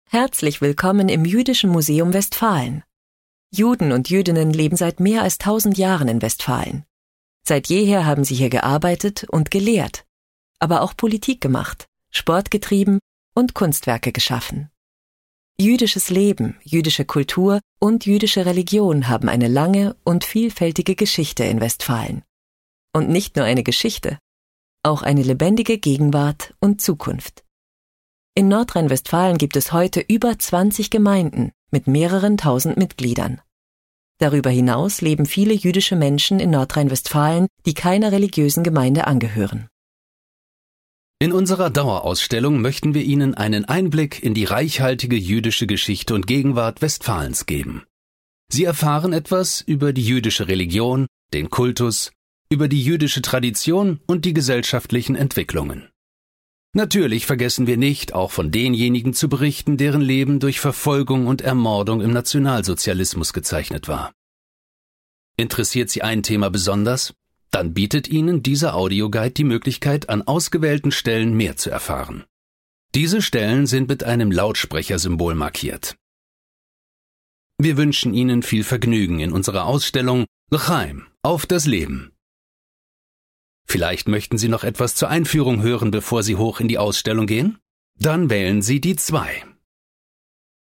Herzlich willkommen im Jüdischen Museum Westfalen. Juden und Jüdinnen leben seit mehr als 1000 Jahren in Westfalen. Seit jeher haben sie hier gearbeitet und gelehrt, aber auch Politik gemacht, Sport getrieben und Kunstwerke geschaffen. Jüdisches Leben, jüdische Kultur und jüdische Religion haben eine lange und vielfältige Geschichte in Westfalen. Und nicht nur eine Geschichte, auch eine lebendige Gegenwart und Zukunft. In Nordrhein-Westfalen gibt es heute über 20 Gemeinden mit mehreren tausend Mitgliedern. Darüber hinaus leben viele jüdische Menschen in Nordrhein-Westfalen, die keiner religiösen Gemeinde angehören. In unserer Dauerausstellung möchten wir Ihnen einen Einblick in die reichhaltige jüdische Geschichte und Gegenwart Westfalens geben. Sie erfahren etwas über die jüdische Religion, den Kultus, über die jüdische Tradition und die gesellschaftlichen Entwicklungen. Natürlich vergessen wir nicht, auch von denjenigen zu berichten, deren Leben durch Verfolgung und Ermordung im Nationalsozialismus gezeichnet war. Interessiert Sie ein Thema besonders? Dann bietet Ihnen dieser Audioguide die Möglichkeit, an ausgewählten Stellen mehr zu erfahren. Diese Stellen sind mit einem Lautsprechersymbol markiert. Wir wünschen Ihnen viel Vergnügen in unserer Ausstellung L'chaim, auf das Leben. Vielleicht möchten Sie noch etwas zur Einführung hören, bevor Sie hoch in die Ausstellung gehen? Dann wählen Sie die 2.